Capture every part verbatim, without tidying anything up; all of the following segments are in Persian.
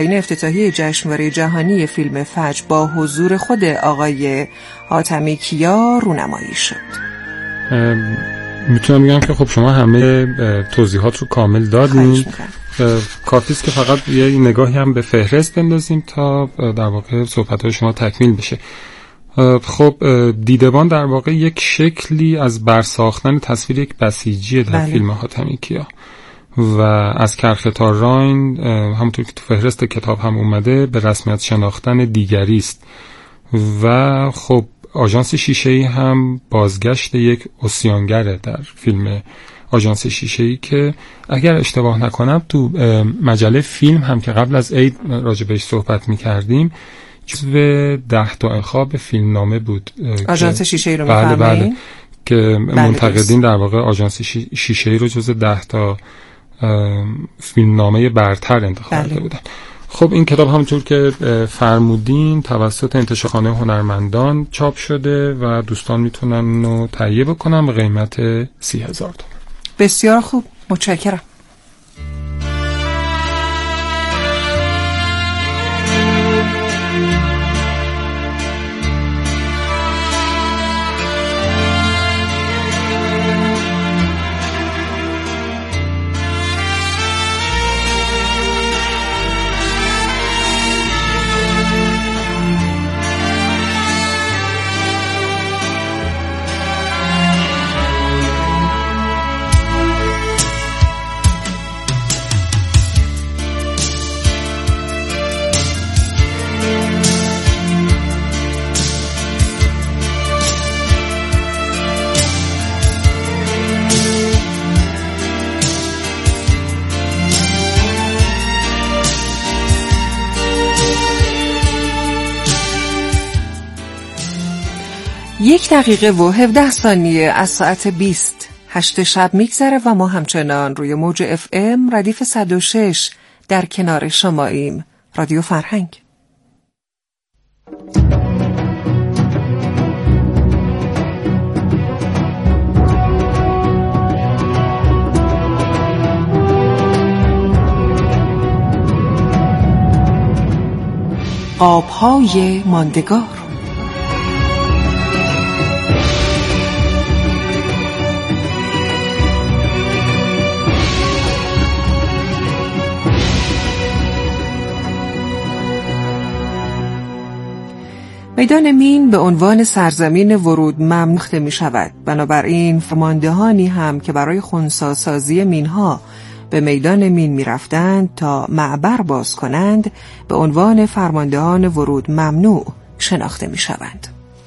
این افتتاحیه جشنواره جهانی فیلم فجر با حضور خود آقای حاتمی کیا رونمایی شد. میتونم بگم که خب شما همه توضیحات رو کامل دادین. کافی است که فقط یه نگاهی هم به فهرست بندازیم تا در واقع صحبت‌های شما تکمیل بشه. خب دیدبان در واقع یک شکلی از برساختن تصویر یک بسیجی در بله. فیلم حاتمی کیا و از کرختا راین همونطور که تو فهرست کتاب هم اومده به رسمیت شناختن دیگری است و خب آژانس شیشه‌ای هم بازگشت یک عصیانگره در فیلم آژانس شیشه‌ای که اگر اشتباه نکنم تو مجله فیلم هم که قبل از عید راجع بهش صحبت می‌کردیم جزو ده تا انتخاب فیلمنامه بود. آژانس شیشه‌ای رو بله می‌فهمید بله که بله منتقدین در واقع آژانس شیشه‌ای رو جزو ده تا فیلمنامه برتر انتخاب کرده بله. بودن. خب این کتاب همونطور که فرمودین توسط انتشارخانه هنرمندان چاپ شده و دوستان میتونن اونو تهیه بکنن به قیمت سی هزار تومان. بسیار خوب، متشکرم. یک دقیقه و هفده ثانیه از ساعت بیست هشت شب میگذره و ما همچنان روی موج اف ام ردیف صد و شش در کنار شماییم. رادیو فرهنگ. قاب‌های ماندگار. میدان مین به عنوان سرزمین ورود ممنوع می شود. بنابراین فرماندهانی هم که برای خنثی سازی مینها به میدان مین می رفتند تا معبر باز کنند به عنوان فرماندهان ورود ممنوع شناخته می شوند.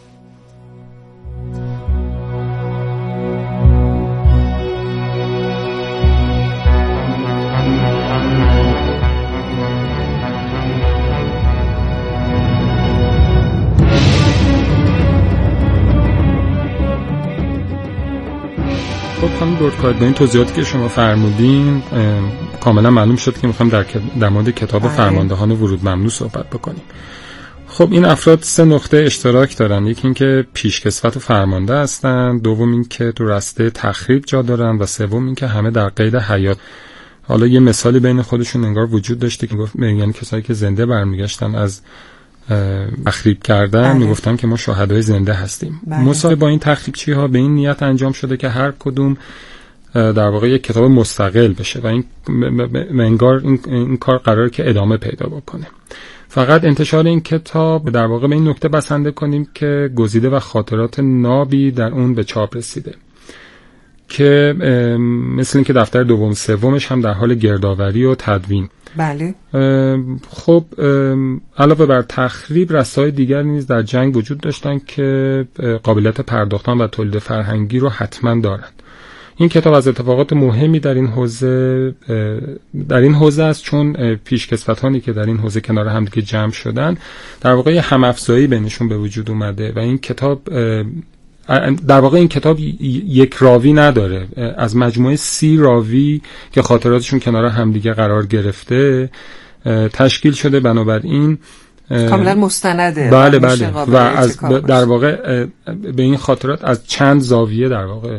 خانم دورکارد با این توضیحاتی که شما فرمودین کاملا معلوم شد که میخوایم در, در مورد کتاب فرماندهان ورود ممنوع صحبت بکنیم. خب این افراد سه نقطه اشتراک دارن. یکی این که پیشکسوت و فرمانده هستن، دوم این که تو رسته تخریب جا دارن و سوم این که همه در قید حیات. حالا یه مثالی بین خودشون انگار وجود داشته که گفت یعنی کسایی که زنده برمیگشتن از تخریب کردن بله. میگفتن که ما شهدای زنده هستیم. بله. مصاحبه با این تخریبچی ها به این نیت انجام شده که هر کدوم در واقع یک کتاب مستقل بشه و این انگار این, این کار قراره که ادامه پیدا بکنه. فقط انتشار این کتاب در واقع به این نکته بسنده کنیم که گزیده و خاطرات نابی در اون به چاپ رسیده که مثل این که دفتر دوم سومش هم در حال گردآوری و تدوین. بله. خب علاوه بر تخریب رسائل دیگر نیز در جنگ وجود داشتن که قابلیت پرداختن و تولید فرهنگی رو حتما دارند. این کتاب از اتفاقات مهمی در این حوزه در این حوزه است چون پیشکسوتانی که در این حوزه کنار هم دیگه جمع شدن در واقع هم افزایی بینشون به وجود اومده و این کتاب در واقع این کتاب یک راوی نداره. از مجموعه سی راوی که خاطراتشون کنار همدیگه قرار گرفته تشکیل شده. بنابراین کاملا مستنده. بله بله و از در واقع به این خاطرات از چند زاویه در واقع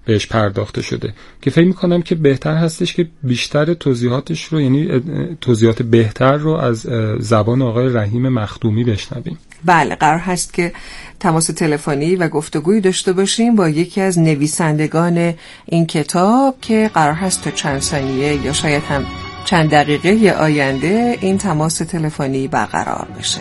بهش پرداخته شده که فکر میکنم که بهتر هستش که بیشتر توضیحاتش رو، یعنی توضیحات بهتر رو از زبان آقای رحیم مخدومی بشنویم. بله، قرار هست که تماس تلفنی و گفتگویی داشته باشیم با یکی از نویسندگان این کتاب که قرار هست تا چند ثانیه یا شاید هم چند دقیقه آینده این تماس تلفنی برقرار بشه.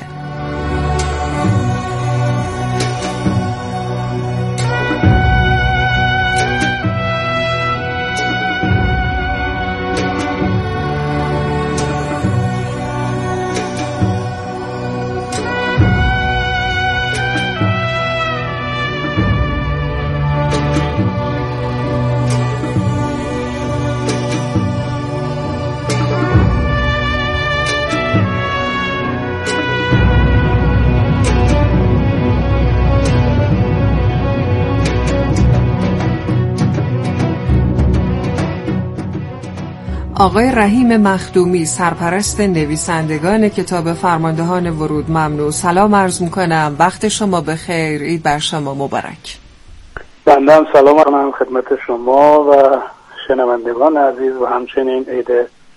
آقای رحیم مخدومی، سرپرست نویسندگان کتاب فرماندهان ورود ممنوع، سلام عرض میکنم. وقت شما بخیر، عید بر شما مبارک. بنده هم سلام کنم خدمت شما و شنوندگان عزیز و همچنین عید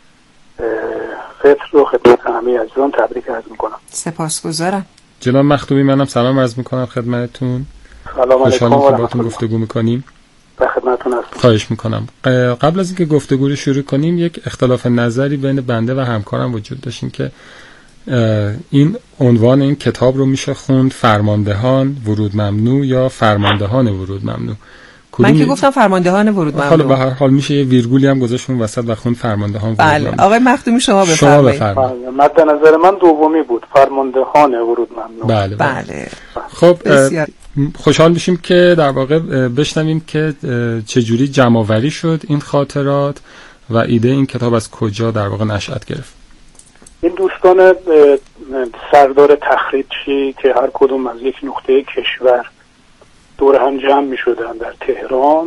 فطر رو خدمت همه عزیزان تبریک عرض میکنم. سپاسگزارم. جناب مخدومی، منم سلام عرض میکنم خدمتتون. سلام علیکم و رحمت الله. گفتگو میکنیم. به خدمتتون هستم. خواهش میکنم. قبل از اینکه گفتگو رو شروع کنیم یک اختلاف نظری بین بنده و همکارم وجود داشتیم که این عنوان این کتاب رو میشه خوند فرماندهان ورود ممنوع یا فرماندهان ورود ممنوع. من که گفتم فرماندهان ورود ممنوع. حالا به هر حال میشه یه ویرگولی هم گذاشتون وسط و خوند فرماندهان ورود بله. ممنوع. آقای مخدومی شما بفرمایید. مد نظر من دومی بود، فرماندهان ورود ممنوع. بله بله. بله. خب خوشحال میشیم که در واقع بشنویم که چجوری جمع‌آوری شد این خاطرات و ایده این کتاب از کجا در واقع نشأت گرفت. این دوستان سردار تخریبچی که هر کدوم از یک نقطه کشور دور هم جمع میشدن در تهران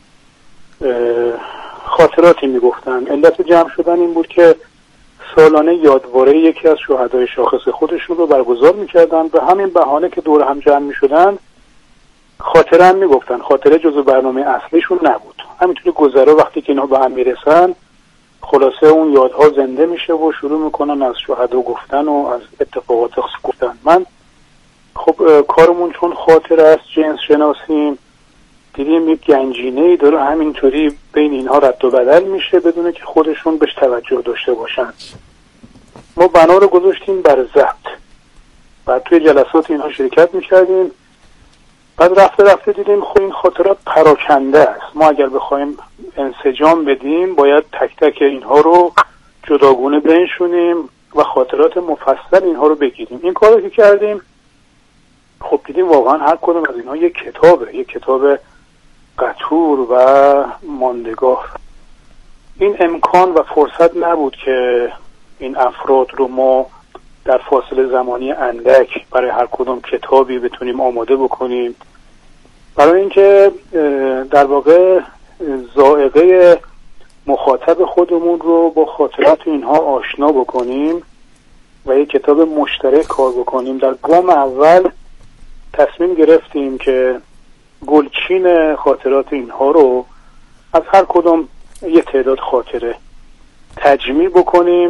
خاطراتی میگفتن. علت جمع شدن این بود که سالانه یادواره یکی از شهدای شاخص خودشون رو برگزار میکردن. به همین بهانه که دور هم جمع میشدن خاطره هم میگفتن. خاطره جزو برنامه اصلیشون نبود. همینطوری گذرا وقتی که اینا به هم میرسن خلاصه اون یادها زنده میشه و شروع میکنن از شهدا گفتن و از اتفاقات گفتن. من خب کارمون چون خاطره است، جنس شناسیم، دیدیم یک گنجینه‌ای داره همینطوری بین اینها رد و بدل میشه بدون که خودشون بهش توجه داشته باشن. ما بنا رو گذاشتیم بر ضبط. بعد توی جلسات اینها شرکت میکردیم. بعد رفته رفته دیدیم خب این خاطرات پراکنده است. ما اگر بخوایم انسجام بدیم باید تک تک اینها رو جداگونه بنشونیم و خاطرات مفصل اینها رو بگیریم. این کارو که کردیم خب دیدیم واقعا هر کدوم از اینها یک کتابه، یک کتاب قطور و ماندگار. این امکان و فرصت نبود که این افراد رو ما در فاصله زمانی اندک برای هر کدوم کتابی بتونیم آماده بکنیم. برای اینکه در واقع ذائقه مخاطب خودمون رو با خاطرات اینها آشنا بکنیم و یک کتاب مشترک کار بکنیم، در گام اول تصمیم گرفتیم که گلچین خاطرات اینها رو از هر کدوم یه تعداد خاطره تجمیع بکنیم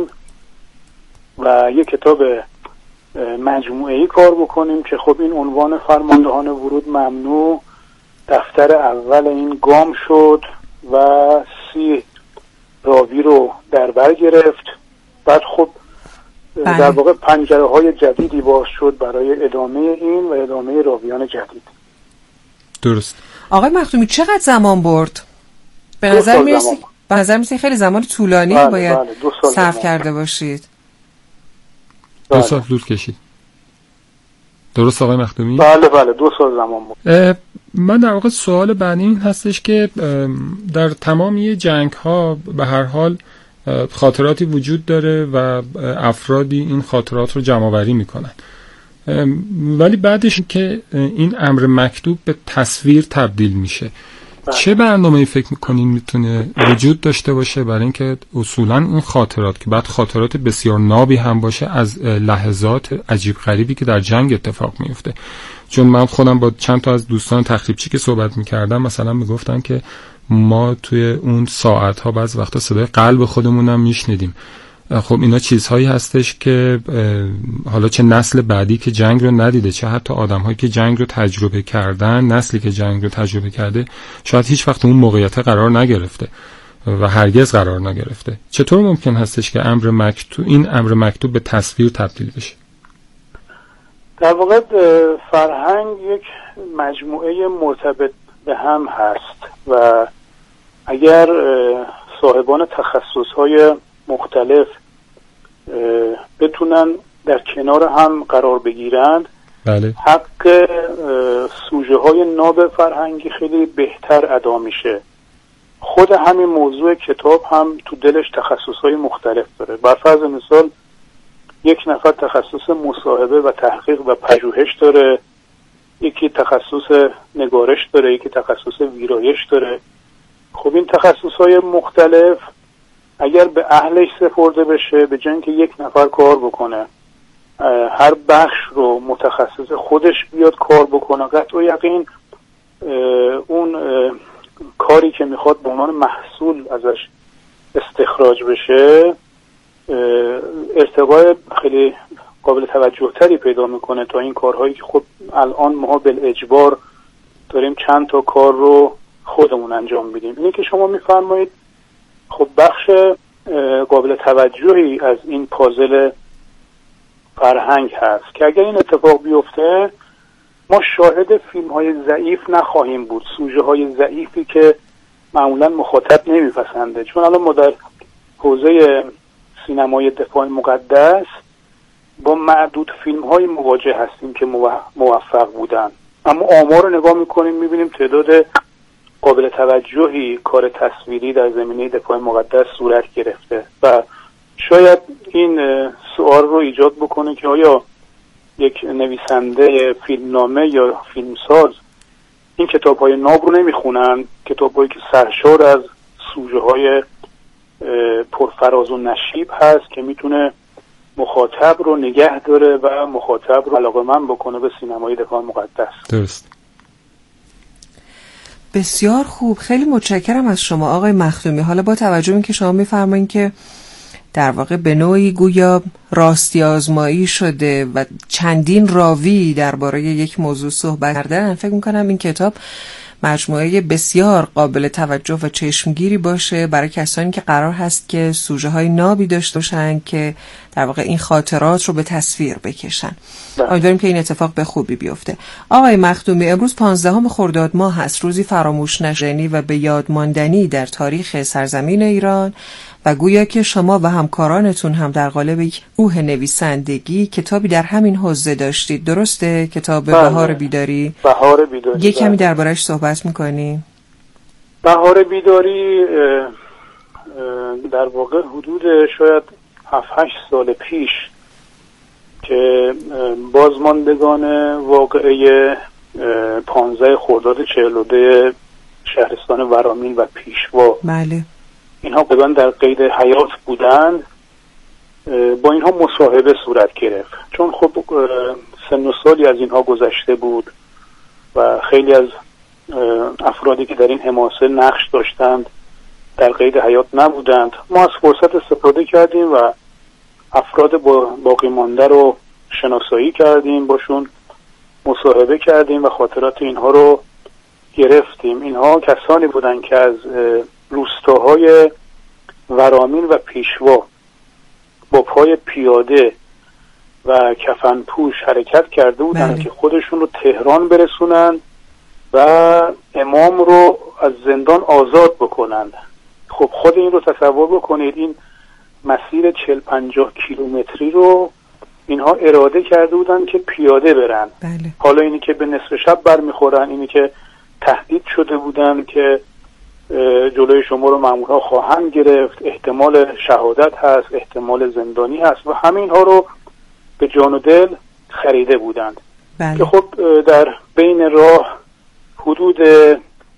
و یک کتاب مجموعه‌ای کار بکنیم که خب این عنوان فرماندهان ورود ممنوع دفتر اول این گام شد و سی راوی رو در بر گرفت. بعد خب بله. در واقع پنجره های جدیدی باز شد برای ادامه این و ادامه راویان جدید. درست. آقای مخدومی چقدر زمان برد؟ به نظر میرسی به نظر میرسی خیلی زمان طولانی بله باید بله. صرف کرده باشید. دو سال طول کشید. درست آقای مخدومی؟ بله بله دو سال زمان بود. من در واقع سوال بعدی این هستش که در تمامی جنگ ها به هر حال خاطراتی وجود داره و افرادی این خاطرات رو جمع آوری میکنن، ولی بعدش که این امر مکتوب به تصویر تبدیل میشه، چه برنامه‌ای فکر میکنین میتونه وجود داشته باشه برای اینکه اصولا اون خاطرات که بعد خاطرات بسیار نابی هم باشه از لحظات عجیب غریبی که در جنگ اتفاق میفته؟ چون من خودم با چند تا از دوستان تخریبچی که صحبت میکردم مثلا میگفتن که ما توی اون ساعتها بعض وقتا صدای قلب خودمونم میشنیدیم. خب اینا چیزهایی هستش که حالا چه نسل بعدی که جنگ رو ندیده، چه حتی آدم‌هایی که جنگ رو تجربه کردن، نسلی که جنگ رو تجربه کرده شاید هیچ وقت اون موقعیت قرار نگرفته و هرگز قرار نگرفته. چطور ممکن هستش که امر مکتوب این امر مکتوب به تصویر تبدیل بشه؟ در واقع فرهنگ یک مجموعه مرتبط به هم هست و اگر صاحبان تخصص‌های مختلف بتونن در کنار هم قرار بگیرند، بله. حق سوژه های ناب فرهنگی خیلی بهتر ادا میشه. خود همین موضوع کتاب هم تو دلش تخصص های مختلف داره. بر فرض مثال یک نفر تخصص مصاحبه و تحقیق و پژوهش داره، یکی تخصص نگارش داره، یکی تخصص ویرایش داره. خب این تخصص های مختلف اگر به اهلش سپرده بشه، به جای اینکه یک نفر کار بکنه هر بخش رو متخصص خودش بیاد کار بکنه، قطع و یقین اون کاری که میخواد به عنوان محصول ازش استخراج بشه ارتقای خیلی قابل توجه تری پیدا میکنه تا این کارهایی که خب الان ما بالاجبار داریم چند تا کار رو خودمون انجام میدیم. اینه که شما میفرمایید خب بخش قابل توجهی از این پازل فرهنگ هست که اگر این اتفاق بیفته ما شاهد فیلم های ضعیف نخواهیم بود، سوژه های ضعیفی که معمولا مخاطب نمیپسنده. چون الان ما در حوزه سینمای دفاع مقدس با معدود فیلم های مواجه هستیم که موفق بودن، اما آمار رو نگاه میکنیم میبینیم تعداد قابل توجهی کار تصویری در زمینه دفاع مقدس صورت گرفته و شاید این سوال رو ایجاد بکنه که آیا یک نویسنده فیلمنامه یا فیلمساز این کتاب‌های ناب رو نمیخونن، کتاب‌هایی که سرشار از سوژه‌های پرفراز و نشیب هست که میتونه مخاطب رو نگه داره و مخاطب رو علاقه‌مند بکنه به سینمای دفاع مقدس. درست. بسیار خوب، خیلی متشکرم از شما آقای مخدومی. حالا با توجه به اینکه شما میفرمایید که در واقع به نوعی گویا راستی آزمایی شده و چندین راوی درباره یک موضوع صحبت کردن، فکر میکنم این کتاب مجموعه بسیار قابل توجه و چشمگیری باشه برای کسانی که قرار هست که سوژه های نابی داشته باشن که در واقع این خاطرات رو به تصویر بکشن. امیدواریم که این اتفاق به خوبی بیفته. آقای مخدومی، امروز پانزدهم خرداد ماه هست، روزی فراموش نشدنی و به یاد ماندنی در تاریخ سرزمین ایران و گویا که شما و همکارانتون هم در قالب یک روح نویسندگی کتابی در همین حوزه داشتید، درسته؟ کتاب بهار بیداری. بهار بیداری. یک کمی درباره‌اش صحبت می‌کنی؟ بهار بیداری در واقع حدود شاید هفت هشت سال پیش که بازماندگان واقعه پانزده خرداد چهل و دو شهرستان ورامین و پیشوا، بله، اینها قبلا در قید حیات بودند، با اینها مصاحبه صورت گرفت. چون خب سن و سالی از اینها گذشته بود و خیلی از افرادی که در این حماسه نقش داشتند در قید حیات نبودند، ما از فرصت استفاده کردیم و افراد با باقی مانده رو شناسایی کردیم، باشون مصاحبه کردیم و خاطرات اینها رو گرفتیم. اینها کسانی بودند که از روستاهای ورامین و پیشوا با پای پیاده و کفنپوش حرکت کرده بودند که خودشون رو تهران برسونن و امام رو از زندان آزاد بکنند. خب خود این رو تصور بکنید، این مسیر چهل پنجاه کیلومتری رو اینها اراده کرده بودند که پیاده برن. بله. حالا اینی که به نصف شب برمیخورن، اینی که تهدید شده بودند که جلوی شما رو مامورها خواهند گرفت، احتمال شهادت هست، احتمال زندانی هست و همین ها رو به جان و دل خریده بودند. بله. که خب در بین راه حدود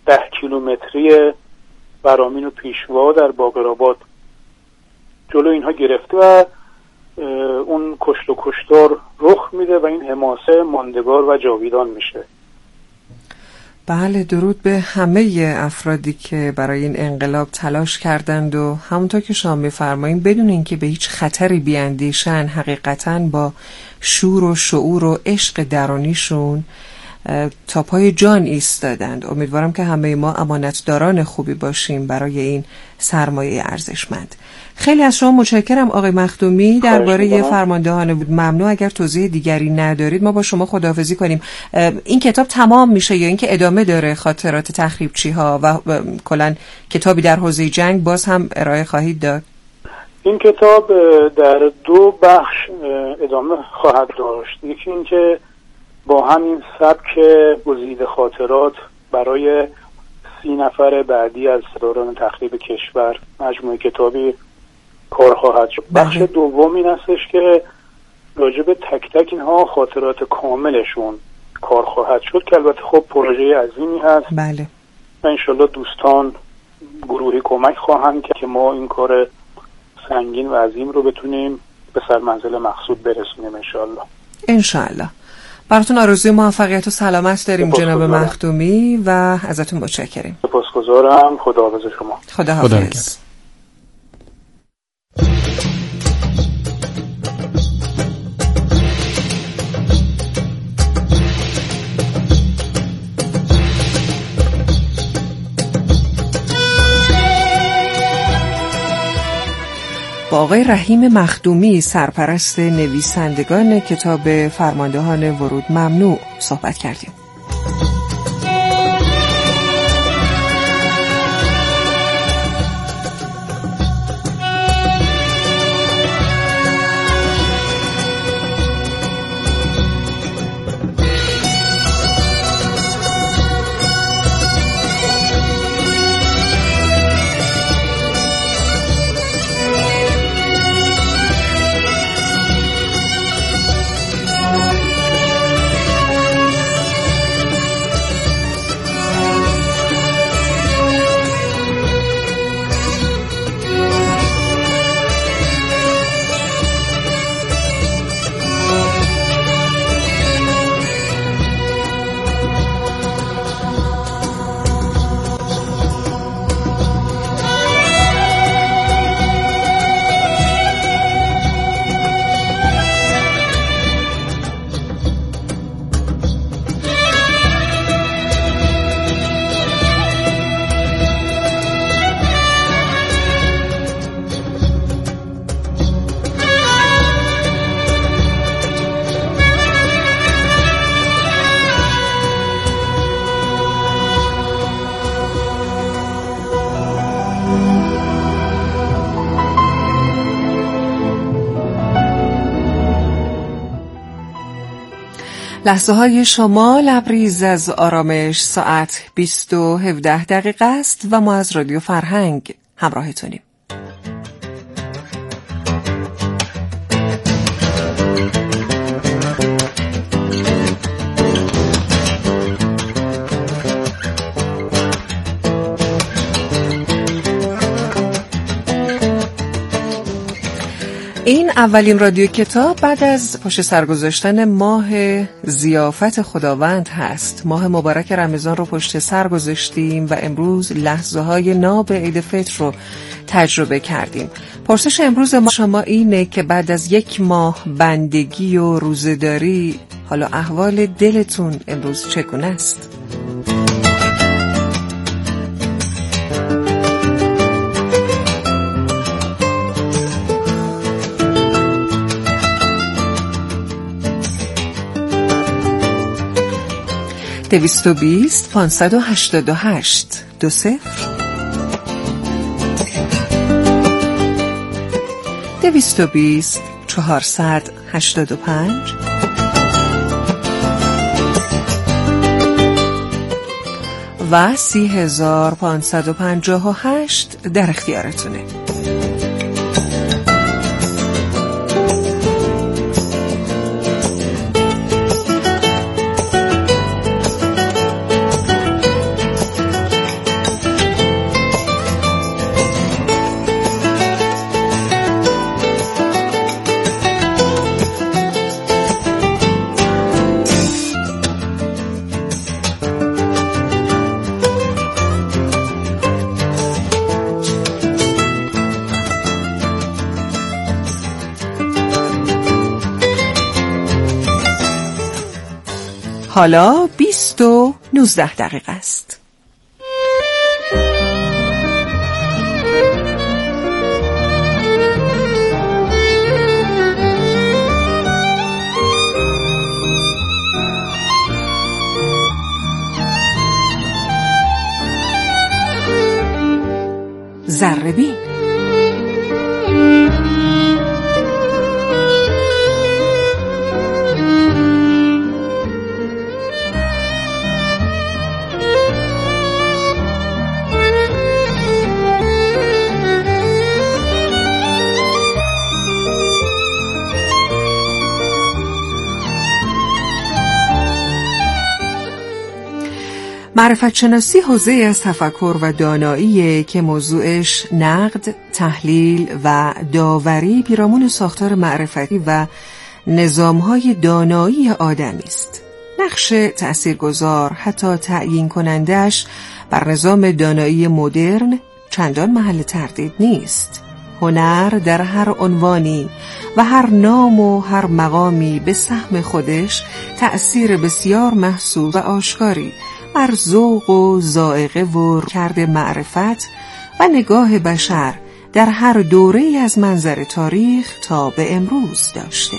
ده کیلومتری برامین و پیشوا در باقرآباد جلو اینها گرفته و اون کشت و کشتار رخ میده و این حماسه ماندگار و جاویدان میشه. بله، درود به همه افرادی که برای این انقلاب تلاش کردند و همونطور که شما می‌فرمایید بدون اینکه به هیچ خطری بیاندیشن حقیقتاً با شور و شعور و عشق درونیشون تا پای جان ایستادند. امیدوارم که همه ما امانتداران خوبی باشیم برای این سرمایه ارزشمند. خیلی از شما متشکرم آقای مخدومی. درباره فرماندهان بود ممنوع اگر توضیح دیگری ندارید ما با شما خداحافظی کنیم. این کتاب تمام میشه یا اینکه ادامه داره؟ خاطرات تخریبچی ها و کلا کتابی در حوزه جنگ باز هم ارائه خواهید داد؟ این کتاب در دو بخش ادامه خواهد داشت. یکی اینکه با همین سبک گزیده خاطرات برای سی نفر بعدی از دوران تخریب کشور مجموعه کتابی کار خواهد شد. بخش دوم این هستش که راجع به تک تک اینها خاطرات کاملشون کار خواهد شد که البته خب پروژه عظیمی هست. بله. و انشالله دوستان گروهی کمک خواهند که ما این کار سنگین و عظیم رو بتونیم به سرمنزل مقصود برسونیم انشالله. انشالله. براتون آرزوی موفقیت و سلامت داریم جناب مخدومی و ازتون متشکریم. سپاسگزارم. خداحافظ شما. خداحافظ. با آقای رحیم مخدومی سرپرست نویسندگان کتاب فرماندهان ورود ممنوع صحبت کردیم. لحظه های شما لبریز از آرامش. ساعت بیست و هفده دقیقه است و ما از رادیو فرهنگ همراهتونیم. این اولین رادیو کتاب بعد از پشت سر گذاشتن ماه ضیافت خداوند هست. ماه مبارک رمضان رو پشت سر گذاشتیم و امروز لحظه های ناب عید فطر رو تجربه کردیم. پرسش امروز ما شما اینه که بعد از یک ماه بندگی و روزه‌داری حالا احوال دلتون امروز چگونه است؟ دویست و بیست پانصد و هشتاد و هشت دو صفر دویست و بیست چهارصد هشتاد و پنج و سی هزار پانصد و پنجاه و هشت در اختیارتونه. حالا بیست و نوزده دقیقه است. ذره‌بین. معرفت شناسی حوزه از تفکر و دانایی که موضوعش نقد، تحلیل و داوری پیرامون ساختار معرفتی و نظام‌های دانایی آدمی است. نقش تأثیرگذار، حتی تعیین کنندش بر نظام دانایی مدرن چندان محل تردید نیست. هنر در هر عنوانی و هر نام و هر مقامی به سهم خودش تأثیر بسیار محسوس و آشکاری بر ذوق و ذائقه و کرده معرفت و نگاه بشر در هر دوره‌ای از منظر تاریخ تا به امروز داشته.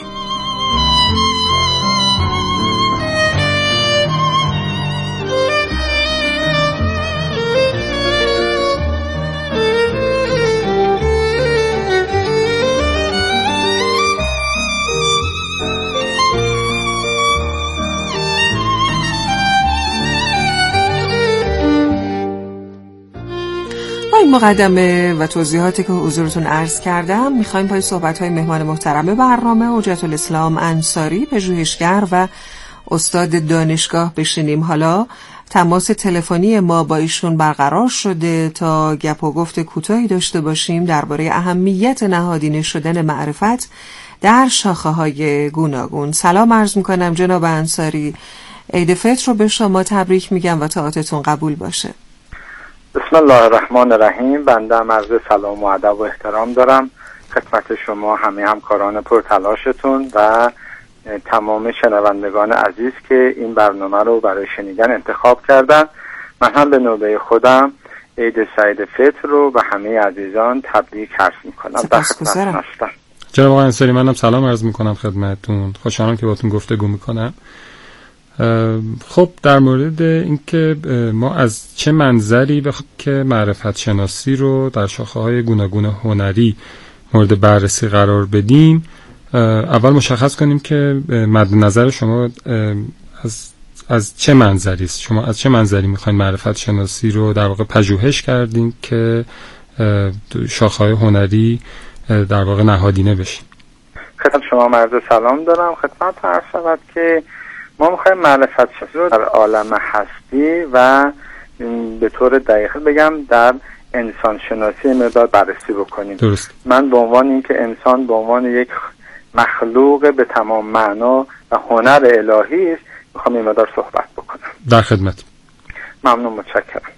این مقدمه و توضیحاتی که حضورتون عرض کردم میخوایم پای صحبت‌های مهمان محترم برنامه حجت الاسلام انصاری، پژوهشگر و استاد دانشگاه بشینیم. حالا تماس تلفنی ما با ایشون برقرار شده تا گپ و گفت کوتاهی داشته باشیم درباره اهمیت نهادینه شدن معرفت در شاخه‌های گوناگون. سلام عرض میکنم جناب انصاری، عید فطر رو به شما تبریک میگم و طاعتتون قبول باشه. بسم الله الرحمن الرحیم. بنده عرض سلام و ادب و احترام دارم خدمت شما همه همکاران پرتلاشتون و تمام شنوندگان عزیز که این برنامه رو برای شنیدن انتخاب کردن. من هم به نوبه خودم عید سعید فطر رو به همه عزیزان تبریک عرض میکنم. سپاسگزارم. جناب آقای انصاری، منم سلام عرض میکنم خدمتتون. خوشحالم که باهاتون گفتگو میکنم. خب در مورد اینکه ما از چه منظری بخوایم که معرفت شناسی رو در شاخه‌های گوناگون هنری مورد بررسی قرار بدیم، اول مشخص کنیم که مد نظر شما از از چه منظری است. شما از چه منظری میخواین معرفت شناسی رو در واقع پژوهش کردین که شاخه‌های هنری در واقع نهادینه بشین؟ خدمت شما عرض سلام دارم. خدمت عرض شود که ما میخوایم معرفت شناسی رو در عالم هستی و به طور دقیق بگم در انسان شناسی مقدار بررسی بکنیم. درست. من به عنوان اینکه انسان به عنوان یک مخلوق به تمام معنا و هنر الهی است میخوام این مقدار صحبت بکنم. در خدمت. ممنون، متشکرم.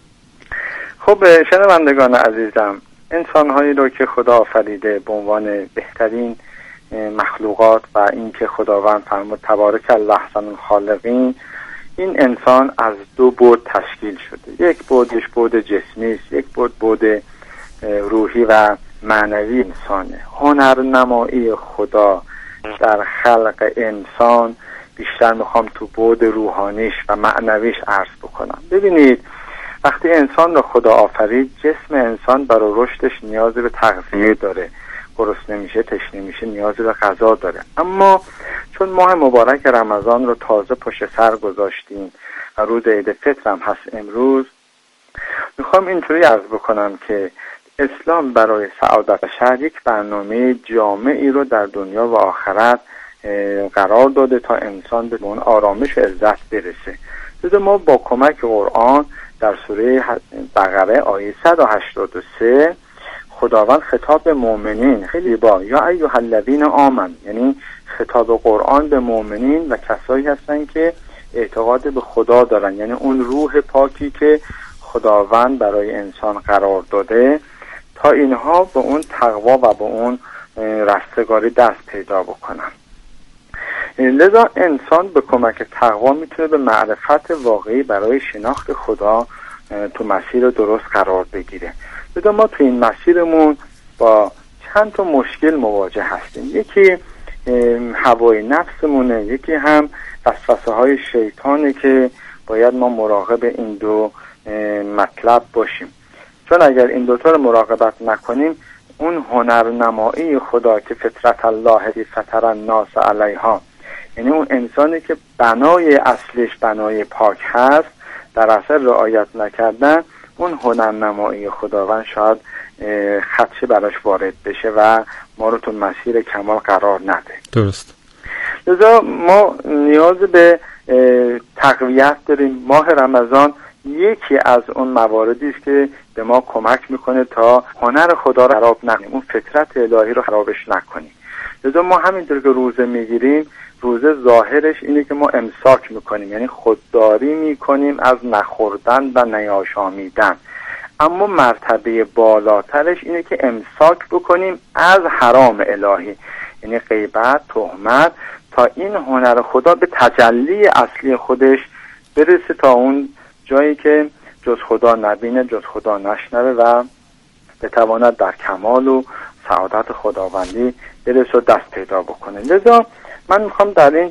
خب شنوندگان عزیزم، انسان‌هایی رو که خدا آفریده به عنوان بهترین مخلوقات و اینکه خداوند فرمود تبارک الله احسن الخالقین، این انسان از دو بعد تشکیل شده. یک بعدش بعد جسمی است، یک بعد بعد روحی و معنوی انسانه. هنرنمایی خدا در خلق انسان بیشتر میخوام تو بعد روحانیش و معنویش عرض بکنم. ببینید وقتی انسان رو خدا آفرید، جسم انسان برای رشدش نیاز به تغذیه داره، گرسنه میشه، تشنه میشه، نیاز به غذا داره. اما چون ماه مبارک رمضان رو تازه پشت سر گذاشتیم و روز عید فطر هم هست امروز، میخوام اینطوری عرض بکنم که اسلام برای سعادت بشر یک برنامه جامعی رو در دنیا و آخرت قرار داده تا انسان به اون آرامش و عزت برسه. لذا ما با کمک قرآن در سوره بقره آیه صد و هشتاد و سه خداوند خطاب به مؤمنین خیلی با یا ایها الذین آمنوا، یعنی خطاب قرآن به مؤمنین و کسایی هستن که اعتقاد به خدا دارن، یعنی اون روح پاکی که خداوند برای انسان قرار داده تا اینها به اون تقوا و به اون رستگاری دست پیدا بکنن. لذا انسان به کمک تقوا میتونه به معرفت واقعی برای شناخت خدا تو مسیر درست قرار بگیره. لذا ما تو این مسیرمون با چند تا مشکل مواجه هستیم. یکی هوای نفسمونه، یکی هم وسوسه های شیطانه که باید ما مراقب این دو مطلب باشیم. چون اگر این دوتا رو مراقبت نکنیم، اون هنرنمایی خدا که فطرت الله فطر الناس علیها، یعنی اون انسانی که بنای اصلش بنای پاک هست، در اثر رعایت نکردن اون هنرنمایی خداوند شاید خدشه براش وارد بشه و ما رو تو مسیر کمال قرار نده. درست. لذا ما نیاز به تقویت داریم. ماه رمضان یکی از اون مواردی است که به ما کمک میکنه تا هنر خدا رو خراب نکنیم، اون فطرت الهی رو خرابش نکنیم. لذا ما همینطور که روزه میگیریم، روزه ظاهرش اینه که ما امساک میکنیم، یعنی خودداری میکنیم از نخوردن و نیاشامیدن، اما مرتبه بالاترش اینه که امساک بکنیم از حرام الهی، یعنی غیبت، تهمت، تا این هنر خدا به تجلی اصلی خودش برسه، تا اون جایی که جز خدا نبینه، جز خدا نشنوه و بتواند در کمال و سعادت خداوندی برسه و دست پیدا بکنه. لذا من میخوام در این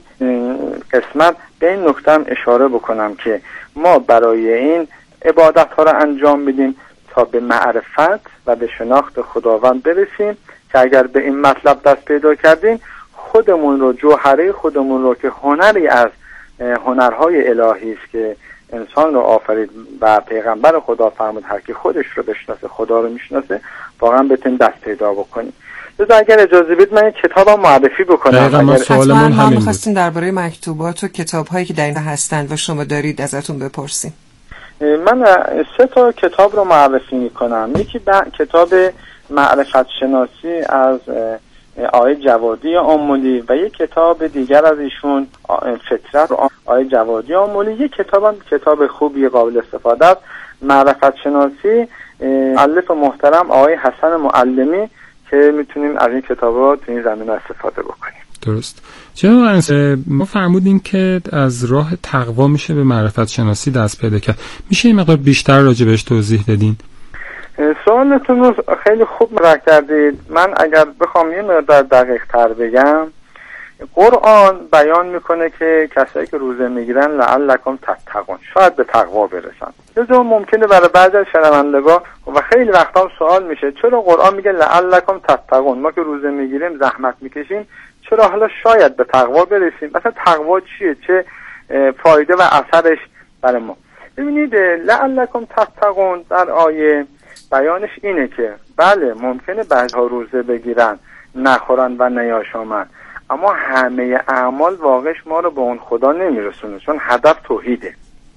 قسمت به این نکته هم اشاره بکنم که ما برای این عبادت ها رو انجام میدیم تا به معرفت و به شناخت خداوند برسیم، که اگر به این مطلب دست پیدا کردیم، خودمون رو، جوهره خودمون رو که هنری از هنرهای الهی است که انسان رو آفرید و پیغمبر خدا فرمود هر کی خودش رو بشناسه خدا رو میشناسه، واقعا بتونیم دست پیدا بکنیم. لذا اگر اجازه بدید من کتابم معرفی بکنم. اگر سوالمون همین بود. خواستیم درباره مکتوبات و کتاب‌هایی که در این هستند و شما دارید ازتون بپرسیم. من سه تا کتاب رو معرفی میکنم. یکی کتاب معرفت شناسی از آقای جوادی آملی و یک کتاب دیگر از ایشون فطرت آقای جوادی آملی. یک کتابم کتاب خوبی قابل استفاده است، معرفت شناسی مؤلف محترم آقای حسن معلمی، که میتونیم از این کتابا تو این زمینه استفاده بکنیم. درست. جناب ما فرمودین که از راه تقوا میشه به معرفت شناسی دست پیدا کرد. میشه این مقدار بیشتر راجع بهش توضیح بدین؟ سوالتون رو خیلی خوب مطرح کردید. من اگر بخوام یه مقدار دقیق تر بگم، قرآن بیان میکنه که کسایی که روزه میگیرن لعلکم تتقون، شاید به تقوا برسن. لذا ممکنه برای بعضی از شنوندگان و خیلی وقتا هم سوال میشه چرا قرآن میگه لعلکم تتقون، ما که روزه میگیریم زحمت میکشیم، چرا حالا شاید به تقوا برسیم؟ مثلا تقوا چیه؟ چه فایده و اثرش برای ما؟ ببینید لعلکم تتقون در آیه بیانش اینه که بله ممکنه بعضها روزه بگیرن، نخورن و نیاشامن، اما همه اعمال واقعش ما رو به اون خدا نمیرسونه، چون هدف توحیده.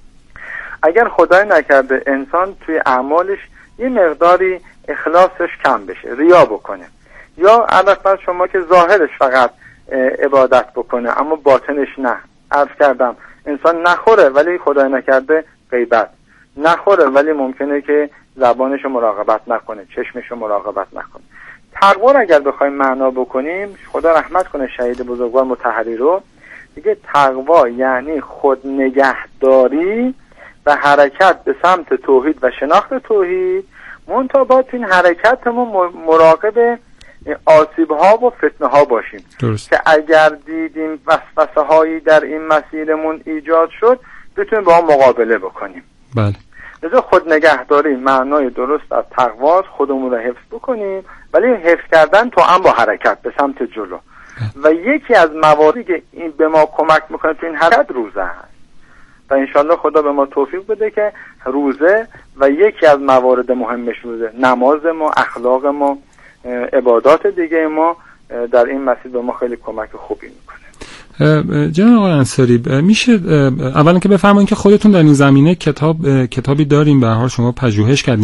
اگر خدای نکرده انسان توی اعمالش یه مقداری اخلاصش کم بشه، ریا بکنه، یا البته شما که ظاهرش فقط عبادت بکنه اما باطنش نه، عرض کردم انسان نخوره ولی خدای نکرده غیبت، نخوره ولی ممکنه که زبانش رو مراقبت نکنه، چشمش رو مراقبت نکنه. تقوا اگر بخوایم معنا بکنیم، خدا رحمت کنه شهید بزرگوار مطهری رو، دیگه تقوا یعنی خود نگهداری و حرکت به سمت توحید و شناخت توحید، منتها باید این حرکتمون مراقب آسیب ها و فتنه ها باشیم. درست. که اگر دیدیم وسوسه هایی در این مسیرمون ایجاد شد بتونیم با هم مقابله بکنیم. بله. لذا خود نگهداری معنای درست از تقوا، خودمون رو حفظ بکنیم، ولی حفظ کردن تو هم با حرکت به سمت جلو. و یکی از مواردی که این به ما کمک میکنه تو این حرکت روزه هست و انشالله خدا به ما توفیق بده که روزه و یکی از موارد مهمش روزه، نماز ما، اخلاق ما، عبادات دیگه ما در این مسیر به ما خیلی کمک خوبی میکنه. جناب آقای انصاری، میشه اولا که بفرمایید که خودتون در این زمینه کتاب کتابی دارین، به هر حال شما پژوهش کردین